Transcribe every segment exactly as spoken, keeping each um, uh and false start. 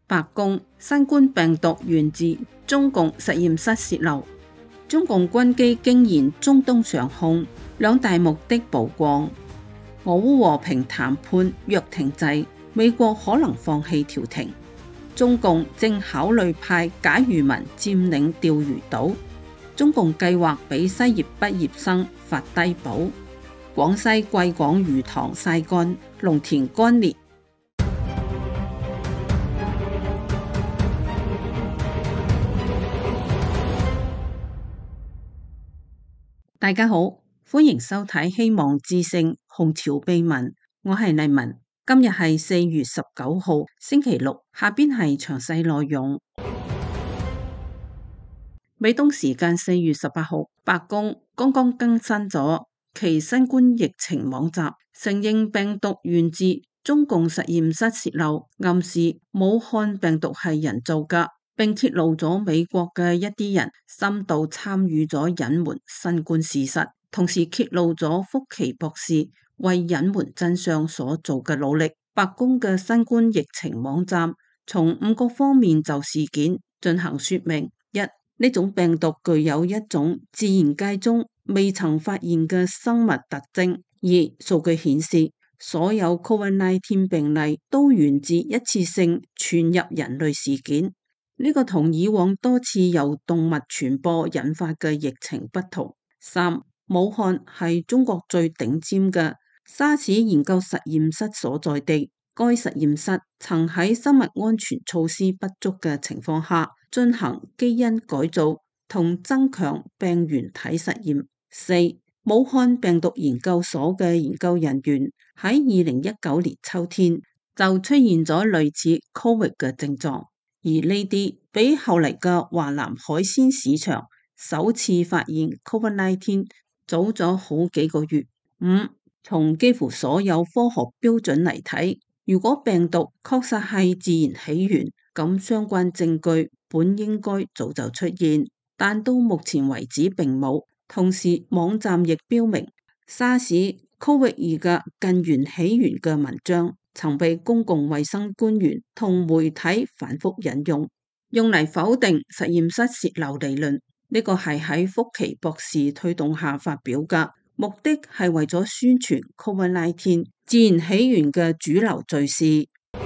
白宮，新冠病毒源自中共實驗室洩漏，中共軍機驚現中東上空，兩大目的曝光。俄烏和平談判若停滯，美國可能放棄調停。中共正考慮派假漁民佔領釣魚島。中共計劃俾失業畢業生發低保。廣西貴港魚塘曬乾，農田乾裂。大家好，歡迎收睇希望之聲紅潮秘聞，我係麗文。今日係四月十九號星期六，下邊係詳細內容。美東時間四月十八號，白宮剛剛更新咗其新冠疫情網站，承認病毒源自中共實驗室洩漏，暗示武漢病毒係人造㗎，並揭露咗美國嘅一啲人深度參與咗隱瞞新冠事實，同時揭露咗福奇博士為隱瞞真相所做嘅努力。白宮嘅新冠疫情網站從五個方面就事件進行說明：一、呢種病毒具有一種自然界中未曾發現嘅生物特徵；二、數據顯示所有 COVID 十九 病例都源自一次性傳入人類事件。呢個同以往多次由動物傳播引發嘅疫情不同。三、武漢係中國最頂尖嘅沙士研究實驗室所在地，該實驗室曾喺生物安全措施不足嘅情況下進行基因改造同增強病原體實驗。四、武漢病毒研究所嘅研究人員喺二零一九年秋天就出現咗類似 COVID 嘅症狀。而呢啲比後嚟嘅華南海鮮市場首次發現 COVID 十九 早咗好幾個月。五、從幾乎所有科學標準嚟睇，如果病毒確實係自然起源，咁相關證據本應該早就出現，但到目前為止並冇。同時，網站亦標明沙士 COVID 二嘅近源起源嘅文章曾被公共衛生官員同媒體反覆引用，用嚟否定實驗室洩漏理論。呢個係喺福奇博士推動下發表嘅，目的係為咗宣傳 COVID 十九 自然起源嘅主流敘事。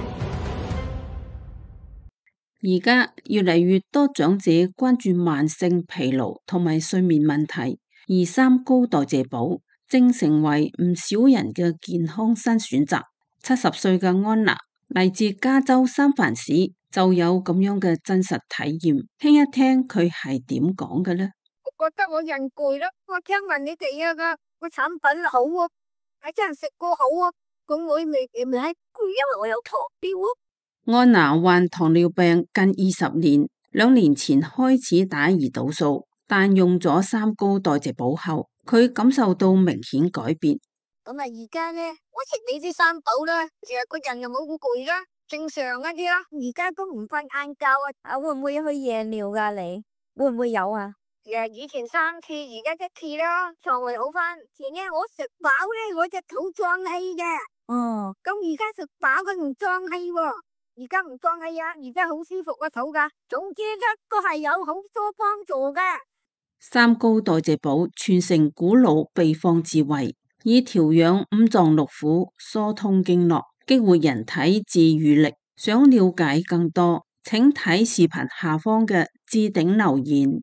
而家越嚟越多長者關注慢性疲勞同埋睡眠問題，而三高代謝寶正成為唔少人嘅健康新選擇。七十歲嘅安娜嚟自加州三藩市，就有咁樣嘅真實體驗，聽一聽佢係點講嘅呢？ 我覺得我人攰啦，我聽聞你哋啊個個產品好啊，係真係食過好啊，咁我未未係攰，因為我有糖尿啊。 安娜患糖尿病近二十年，兩年前開始打胰島素，但用咗三高代謝寶後，佢感受到明顯改變。 咁啊，而家咧，我食你啲三寶啦，其實個人又冇咁攰啦，正常一啲啦。而家都唔瞓晏覺啊，啊會唔會去夜尿噶？你會唔會有啊？誒，以前三次，而家一次啦，腸胃好翻。前日我食飽咧，我隻肚脹氣嘅。哦，咁而家食飽佢唔脹氣喎，而家唔脹氣啊，而家好舒服個肚噶。總之一個係有好多幫助噶。 三高代謝寶傳承古老秘方智慧，以調養五臟六腑、疏通經絡、激活人體自愈力。想了解更多，請睇視頻下方嘅置頂留言。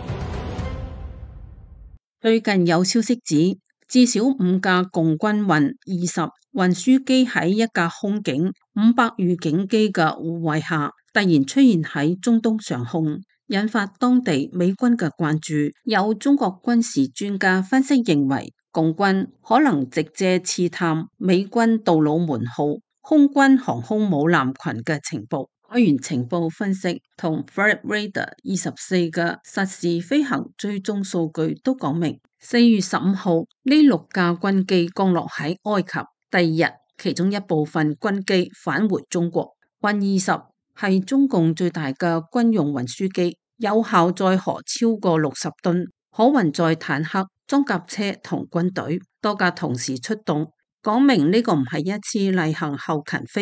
最近有消息指，至少五架共軍運二十運輸機喺一架空警五百預警機嘅護衛下，突然出現喺中東上空，引發當地美軍嘅關注。有中國軍事專家分析認為，共軍可能直接刺探美軍杜魯門號空軍航空母艦群嘅情報。海員情報分析同 Flight Radar 二十四嘅實時飛行追蹤數據都講明，四月十五號呢六架軍機降落喺埃及，第二日其中一部分軍機返回中國。運二十係中共最大嘅軍用運輸機，有效載荷超過六十噸，可運載坦克、裝甲車同軍隊，多架同時出動，講明呢個唔係一次例行後勤飛行，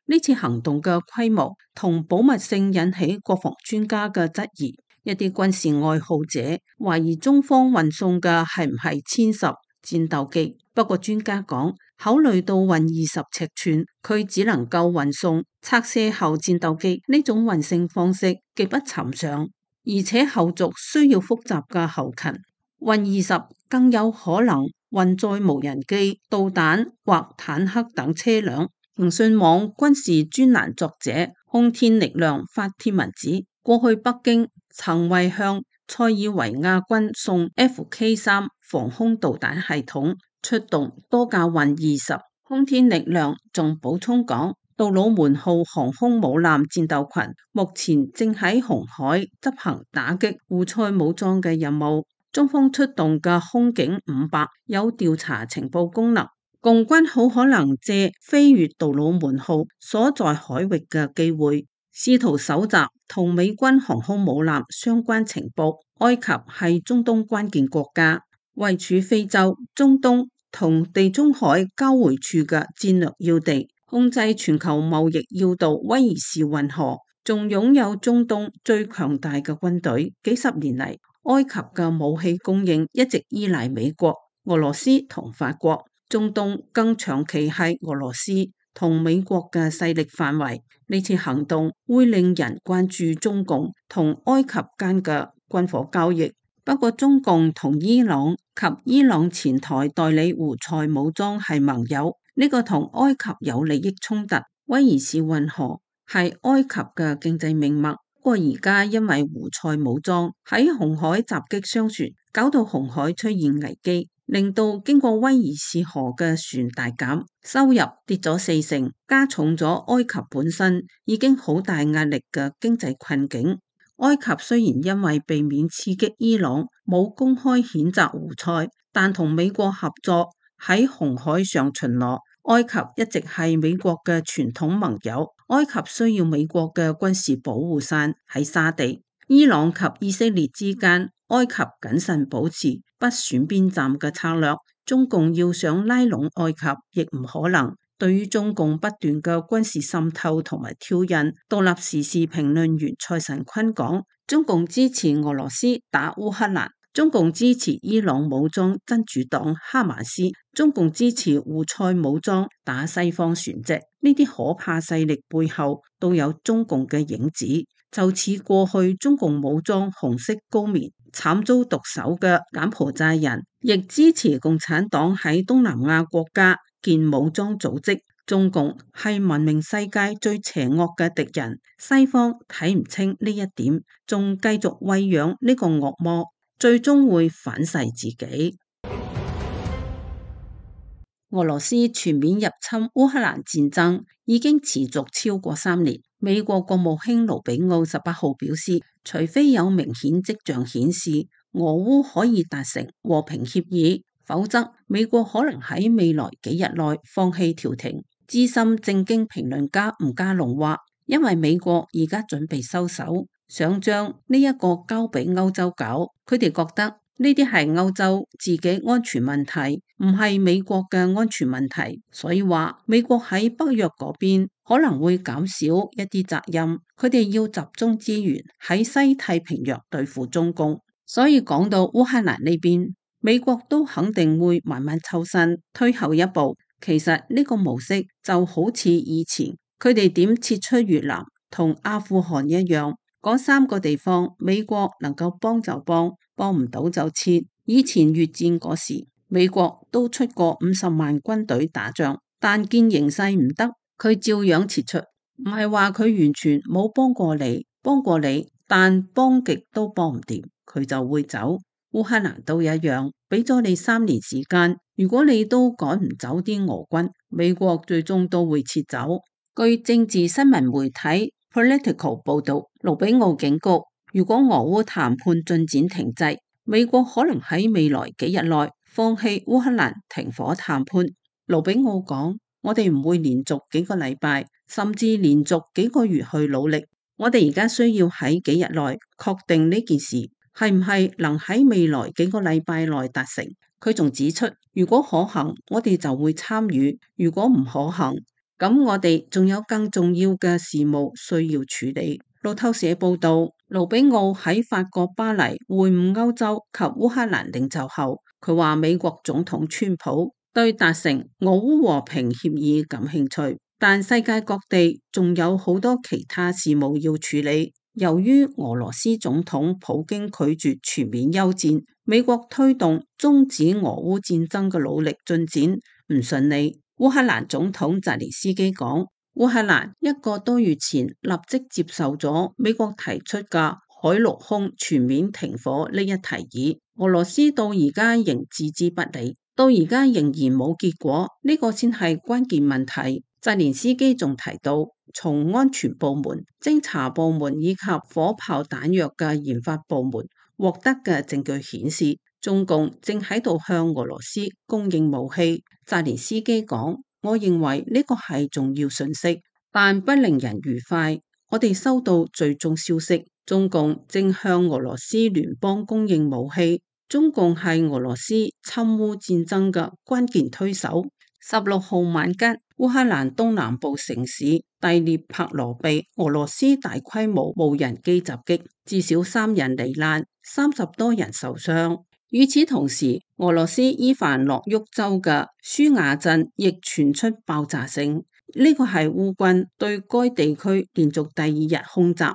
呢次行動嘅規模同保密性引起國防專家嘅質疑。一啲軍事愛好者懷疑中方運送嘅係唔係殲十戰鬥機，不過專家講，考慮到運二十尺寸，佢只能夠運送拆卸後戰鬥機，呢種運送方式極不尋常，而且後續需要複雜嘅後勤。運二十更有可能運載無人機、導彈或坦克等車輛。騰訊網軍事專欄作者空天力量發帖文指，過去北京曾為向塞爾維亞軍送 F K 三防空導彈系統，出動多架運二十。空天力量仲補充講，杜魯門號航空母艦戰鬥群目前正喺紅海執行打擊胡塞武裝嘅任務。中方出動嘅空警五百有調查情報功能，共軍好可能借飛越杜魯門號所在海域嘅機會，試圖搜集同美軍航空母艦相關情報。埃及係中東關鍵國家，位處非洲、中東同地中海交匯處嘅戰略要地，控制全球貿易要道威爾士運河，仲擁有中東最強大嘅軍隊。幾十年嚟，埃及嘅武器供應一直依賴美國、俄羅斯同法國，中東更長期係俄羅斯同美國嘅勢力範圍。呢次行動會令人關注中共同埃及間嘅軍火交易。不過中共同伊朗及伊朗前台代理胡塞武裝係盟友，呢、這個同埃及有利益衝突。威爾士運河係埃及嘅經濟命脈。不過而家因為胡塞武裝喺紅海襲擊商船，搞到紅海出現危機，令到經過威爾士河嘅船大減，收入跌咗四成，加重咗埃及本身已經好大壓力嘅經濟困境。埃及雖然因為避免刺激伊朗，冇公開譴責胡塞，但同美國合作喺紅海上巡邏。埃及一直係美國嘅傳統盟友，埃及需要美國嘅軍事保護傘喺沙地。伊朗及以色列之間，埃及謹慎保持不選邊站嘅策略，中共要想拉攏埃及亦唔可能。對於中共不斷嘅軍事滲透同埋挑釁，獨立時事評論員蔡神坤講，中共支持俄羅斯打烏克蘭，中共支持伊朗武裝真主黨哈馬斯，中共支持胡塞武裝打西方船隻，呢啲可怕勢力背後都有中共嘅影子。就似過去中共武裝紅色高棉慘遭毒手嘅柬埔寨人，亦支持共產黨喺東南亞國家建武裝組織。中共係文明世界最邪惡嘅敵人，西方睇唔清呢一點，仲繼續餵養呢個惡魔，最終會反噬自己。俄羅斯全面入侵烏克蘭戰爭已經持續超過三年。美國國務卿盧比奧十八號表示，除非有明顯跡象顯示俄烏可以達成和平協議，否則美國可能喺未來幾日內放棄調停。資深政經評論家吳家龍話，因為美國而家準備收手，想將呢一個交俾歐洲搞，佢哋覺得呢啲係歐洲自己安全問題，唔係美國嘅安全問題，所以話美國喺北約嗰邊可能會減少一啲責任，佢哋要集中資源喺西太平洋對付中共。所以講到烏克蘭呢邊，美國都肯定會慢慢抽身，退後一步。其實呢個模式就好似以前佢哋點撤出越南同阿富汗一樣，嗰三個地方美國能夠幫就幫，幫唔到就撤。以前越戰嗰時，美國都出過五十萬軍隊打仗，但見形勢唔得，佢照樣撤出。唔係話佢完全冇幫過你，幫過你，但幫極都幫唔掂，佢就會走。烏克蘭都一樣，俾咗你三年時間，如果你都趕唔走啲俄軍，美國最終都會撤走。據政治新聞媒體 Political 報道，盧比奧警告，如果俄烏談判進展停滯，美國可能喺未來幾日內放棄烏克蘭停火談判。盧比奧講，我哋唔會連續幾個禮拜，甚至連續幾個月去努力，我哋而家需要喺幾日內確定呢件事係唔係能喺未來幾個禮拜內達成？佢仲指出，如果可行，我哋就會參與；如果唔可行， 咁我哋仲有更重要嘅事務需要處理。路透社報道，盧比奧喺法國巴黎會晤歐洲及烏克蘭領袖後，佢話美國總統川普對達成俄烏和平協議感興趣，但世界各地仲有好多其他事務要處理。由於俄羅斯總統普京拒絕全面休戰，美國推動終止俄烏戰爭嘅努力進展唔順利。烏克蘭總統澤連斯基講，烏克蘭一個多月前立即接受咗美國提出嘅海陸空全面停火呢一提議，俄羅斯到而家仍置之不理，到而家仍然冇結果，呢、這個先係關鍵問題。澤連斯基仲提到，從安全部門、偵查部門以及火炮彈藥嘅研發部門獲得嘅證據顯示，中共正喺度向俄羅斯供應武器。澤連斯基講，我認為呢個係重要訊息，但不令人愉快。我哋收到最終消息，中共正向俄羅斯聯邦供應武器。中共係俄羅斯侵烏戰爭嘅關鍵推手。十六號晚間，烏克蘭東南部城市第聶伯羅被俄羅斯大規模無人機襲擊，至少三人罹難，三十多人受傷。與此同時，俄羅斯伊凡諾沃州嘅舒雅鎮亦傳出爆炸聲，呢個係烏軍對該地區連續第二日空襲。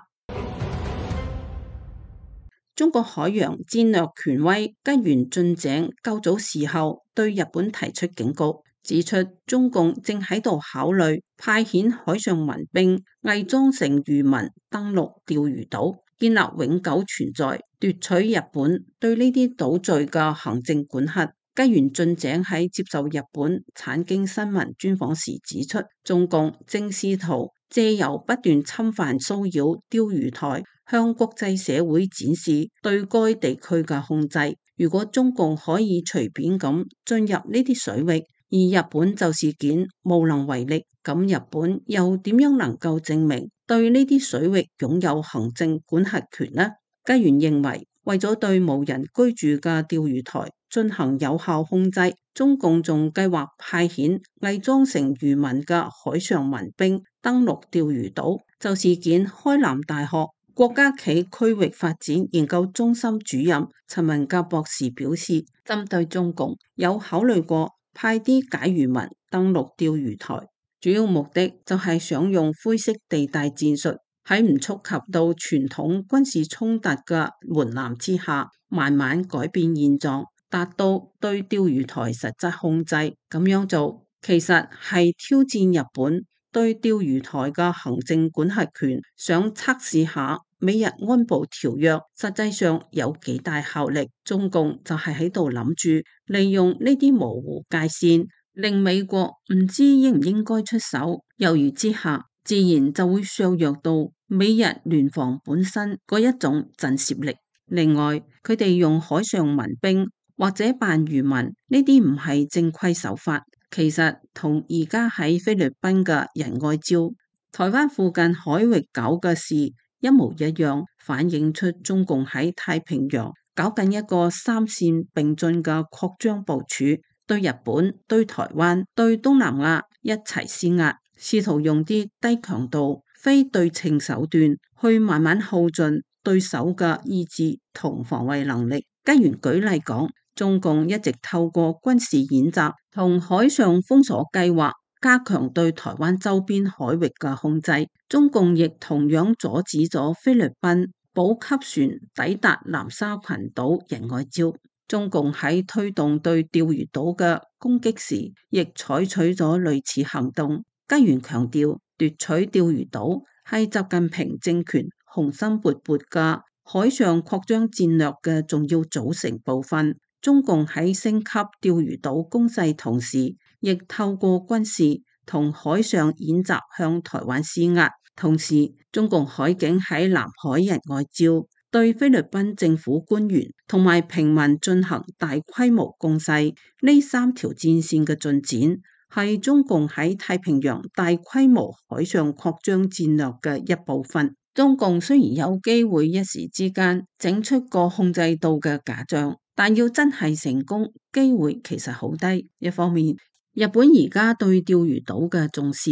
中國海洋戰略權威吉原俊井較早時候對日本提出警告，指出中共正喺度考慮派遣海上民兵偽裝成漁民登陸釣魚島，建立永久存在，奪取日本對呢啲島嶼嘅行政管轄。吉原俊井喺接受日本產經新聞專訪時指出，中共正試圖借由不斷侵犯騷擾釣魚台，向國際社會展示對該地區嘅控制。如果中共可以隨便咁進入呢啲水域，而日本就事件無能為力，咁日本又點樣能夠證明對呢啲水域擁有行政管轄權呢？吉原認為，為咗對無人居住嘅釣魚台進行有效控制，中共仲計劃派遣偽裝成漁民嘅海上民兵登陸釣魚島。就事件，開南大學國家企區域發展研究中心主任陳文甲博士表示，針對中共有考慮過派啲假漁民登陸釣魚台，主要目的就係想用灰色地帶戰術，喺唔觸及到傳統軍事衝突嘅門檻之下，慢慢改變現狀，達到對釣魚台實質控制。咁樣做其實係挑戰日本對釣魚台嘅行政管轄權，想測試下美日安保條約實際上有幾大效力。中共就係喺度諗住利用呢啲模糊界線，令美國唔知應唔應該出手，猶豫之下，自然就會削弱到美日聯防本身嗰一種震懾力。另外，佢哋用海上民兵或者扮漁民呢啲唔係正規手法，其實同而家喺菲律賓嘅仁愛礁、台灣附近海域搞嘅事一模一樣，反映出中共喺太平洋搞緊一個三線並進嘅擴張部署，對日本、對台灣、對東南亞一齊施壓，試圖用啲低強度、非對稱手段去慢慢耗盡對手嘅意志同防衛能力。吉原舉例講，中共一直透過軍事演習同海上封鎖計劃加強對台灣周邊海域嘅控制。中共亦同樣阻止咗菲律賓補給船抵達南沙群島仁愛礁。中共喺推動對釣魚島嘅攻擊時，亦採取咗類似行動。吉原強調，奪取釣魚島係習近平政權雄心勃勃嘅海上擴張戰略嘅重要組成部分。中共喺升級釣魚島攻勢同時，亦透過軍事同海上演習向台灣施壓。同時，中共海警喺南海仁愛礁對菲律賓政府官員同埋平民進行大規模攻勢。呢三條戰線嘅進展係中共喺太平洋大規模海上擴張戰略嘅一部分。中共雖然有機會一時之間整出個控制到嘅假象，但要真係成功，機會其實好低。一方面，日本而家對釣魚島嘅重視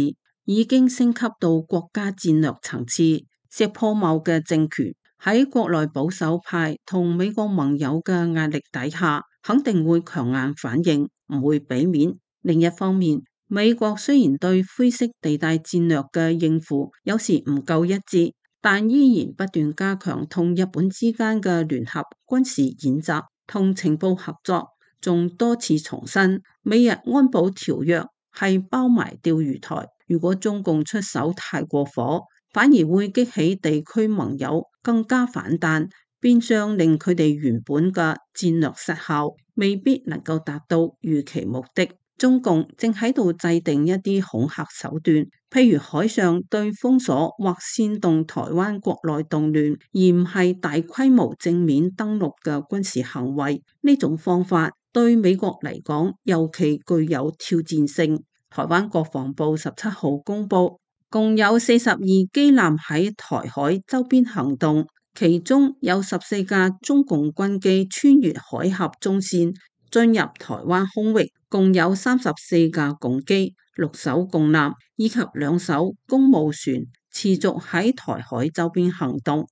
已經升級到國家戰略層次。石破茂嘅政權喺國內保守派同美國盟友嘅壓力底下，肯定會強硬反應，唔會俾面。另一方面，美國雖然對灰色地帶戰略嘅應付有時唔夠一致，但依然不斷加強同日本之間嘅聯合軍事演習同情報合作，仲多次重申美日安保條約係包埋釣魚台。如果中共出手太過火，反而會激起地區盟友更加反彈，變相令佢哋原本嘅戰略失效，未必能夠達到預期目的。中共正喺度制定一啲恐嚇手段，譬如海上對封鎖或煽動台灣國內動亂，而唔係大規模正面登陸嘅軍事行為。呢種方法對美國嚟講尤其具有挑戰性。台灣國防部十七號公布，共有四十二機艦喺台海周邊行動，其中有十四架中共軍機穿越海峽中線進入台灣空域，共有三十四架共機、六艘共艦以及兩艘公務船持續喺台海周邊行動。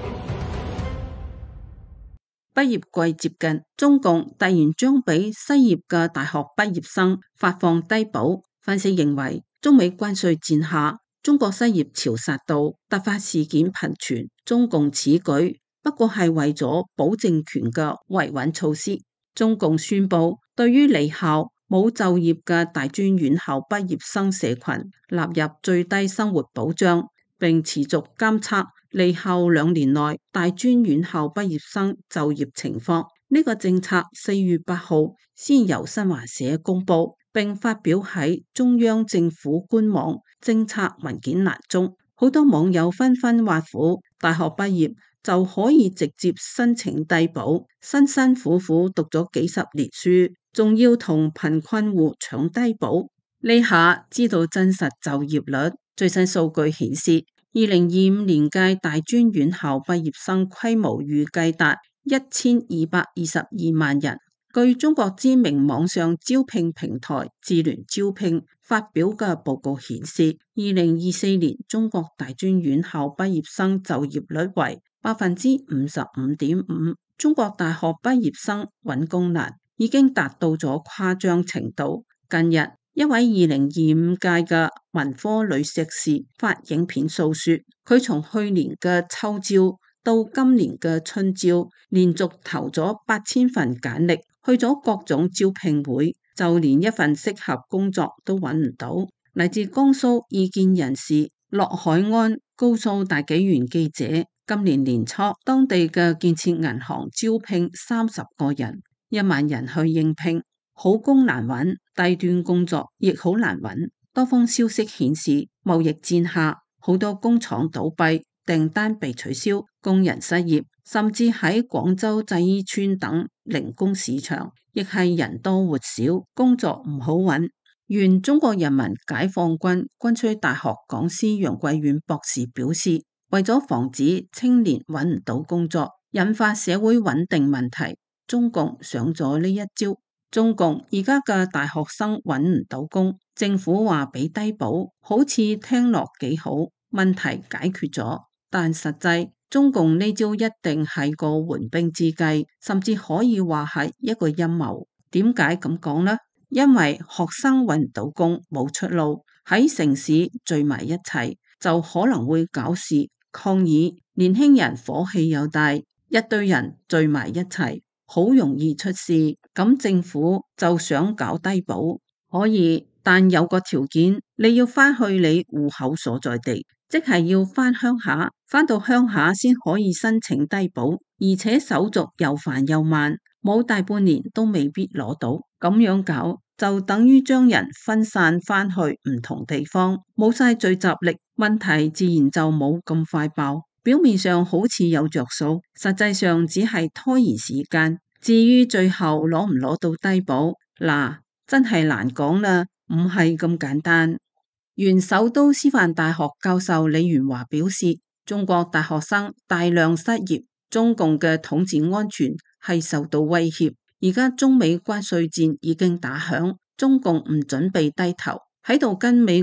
畢業季接近，中共突然將俾失業嘅大學畢業生發放低保。分析認為，中美關稅戰下，中國失業潮殺到，突發事件頻傳，中共此舉不過係為咗保政權嘅維穩措施。中共宣布對於離校冇就業嘅大專院校畢業生社群納入最低生活保障，並持續監測離校兩年內大專院校畢業生就業情況。呢個政策四月八號先由新華社公布，並發表喺中央政府官網政策文件欄中。好多網友紛紛挖苦，大學畢業就可以直接申請低保，辛辛苦苦讀咗幾十年書，仲要同貧困戶搶低保。呢下知道真實就業率。最新數據顯示，二零二五年屆大專院校畢業生規模預計達一千二百二十二萬人。據中國知名網上招聘平台智聯招聘發表嘅報告顯示，二零二四年中國大專院校畢業生就業率為百分之五十五點五。中國大學畢業生揾工難已經達到咗誇張程度。近日，一位二零二五屆嘅文科女碩士發影片訴說，佢從去年嘅秋招到今年嘅春招，連續投咗八千份簡歷，去咗各種招聘會，就連一份適合工作都揾唔到。嚟自江蘇異見人士駱海安告訴大紀元記者，今年年初當地嘅建設銀行招聘三十個人，一萬人去應聘，好工難揾，低端工作亦好難揾。多方消息顯示，貿易戰下好多工廠倒閉，訂單被取消，工人失業，甚至喺廣州製衣村等零工市場，亦係人多活少，工作唔好揾。原中國人民解放軍軍需大學講師楊貴遠博士表示，為咗防止青年揾唔到工作，引發社會穩定問題，中共上咗呢一招。中共而家嘅大學生揾唔到工，政府話俾低保，好似聽落幾好，問題解決咗。但實際中共呢招一定係個緩兵之計，甚至可以話係一個陰謀。點解咁講呢？因為學生揾唔到工，冇出路，喺城市聚埋一齊，就可能會搞事抗議。年輕人火氣又大，一堆人聚埋一齊，好容易出事。咁政府就想搞低保，可以，但有個條件，你要翻去你戶口所在地，即係要翻鄉下，翻到鄉下先可以申請低保，而且手續又煩又慢，冇大半年都未必攞到。咁樣搞就等於將人分散翻去唔同地方，冇晒聚集力，問題自然就冇咁快爆。表面上好似有着數，實際上只係拖延時間。至於最後攞唔攞到低保，嗱，真係難講啦，唔係咁簡單。原首都師範大學教授李元華表示，中國大學生大量失業，中共嘅統治安全係受到威脅。而家中美關稅戰已經打響，中共唔準備低頭，喺度跟美國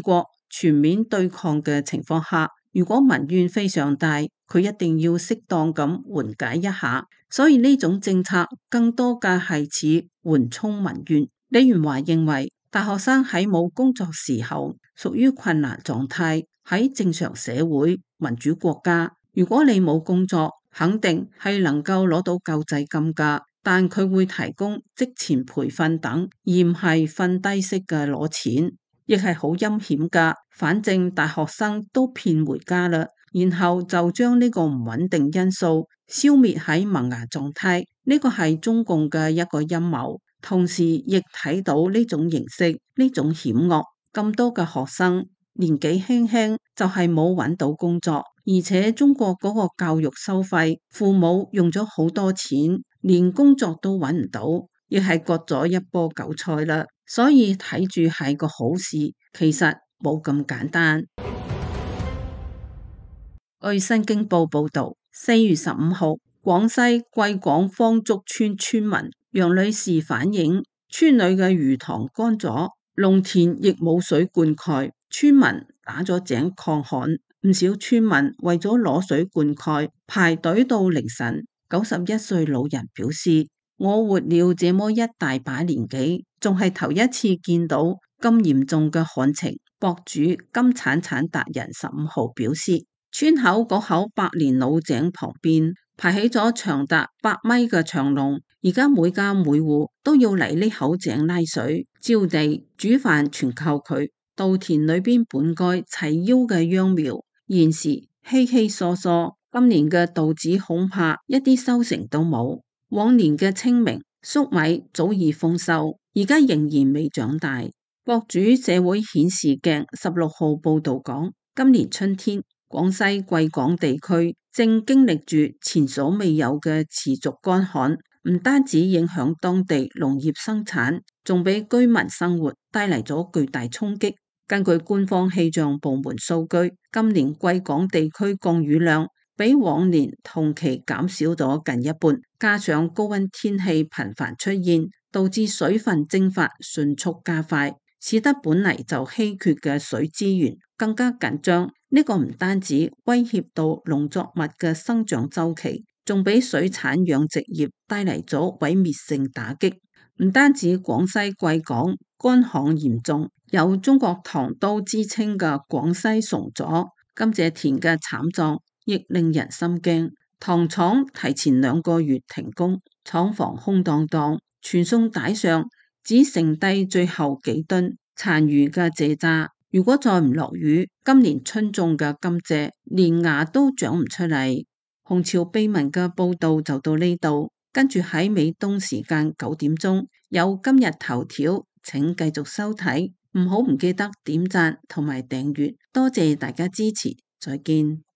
全面對抗嘅情況下，如果民怨非常大，佢一定要適當咁緩解一下。所以呢種政策更多嘅係似緩衝民怨。李元華認為，大學生喺冇工作時候屬於困難狀態。喺正常社會民主國家，如果你冇工作，肯定係能夠攞到救濟金噶，但佢會提供職前培訓等，而唔係瞓低式嘅攞錢，亦係好陰險噶。反正大學生都騙回家啦，然後就將呢個唔穩定因素消滅喺萌芽狀態，呢個係中共嘅一個陰謀。同時亦睇到呢種形式，呢種險惡，咁多嘅學生年紀輕輕就係冇揾到工作，而且中國嗰個教育收費，父母用咗好多錢，連工作都揾唔到，亦係割咗一波韭菜啦。所以睇住係個好事，其實冇咁簡單。據新京報報道，四月十五號，廣西貴廣方竹村村民楊女士反映，村裏嘅魚塘乾咗，農田亦冇水灌溉，村民打咗井抗旱，唔少村民為咗攞水灌溉排隊到凌晨。九十一歲老人表示，我活了這麼一大把年紀，仲係頭一次見到咁嚴重嘅旱情。博主金鏟鏟達人十五號表示，村口嗰口百年老井旁邊排起咗長達百米嘅長龍，而家每家每戶都要嚟呢口井拉水、澆地、煮飯，全靠佢。稻田裏邊本該齊腰嘅秧苗，現時稀稀疏疏。今年嘅稻子恐怕一啲收成都冇。往年嘅清明粟米早已豐收，而家仍然未長大。博主社會顯示鏡十六號報道講，今年春天廣西貴廣地區正經歷住前所未有嘅持續乾旱，唔單止影響當地農業生產，仲俾居民生活帶嚟咗巨大衝擊。根據官方氣象部門數據，今年貴廣地區降雨量比往年同期減少咗近一半，加上高溫天氣頻繁出現，導致水分蒸發迅速加快，使得本嚟就稀缺嘅水資源更加緊張。呢個唔單止威脅到農作物嘅生長周期，仲俾水產養殖業帶嚟咗毀滅性打擊。唔單止廣西貴廣乾旱嚴重，有中國唐都之稱嘅廣西崇左甘蔗田嘅慘狀亦令人心驚。糖廠提前兩個月停工，廠房空蕩蕩，傳送帶上只剩低最後幾噸殘餘嘅蔗渣。如果再唔落雨，今年春種嘅甘蔗連芽都長唔出嚟。紅潮秘聞嘅報道就到呢度。跟住喺美東時間九點鐘有今日頭條，請繼續收睇，唔好唔記得點讚同埋訂閱，多謝大家支持，再見。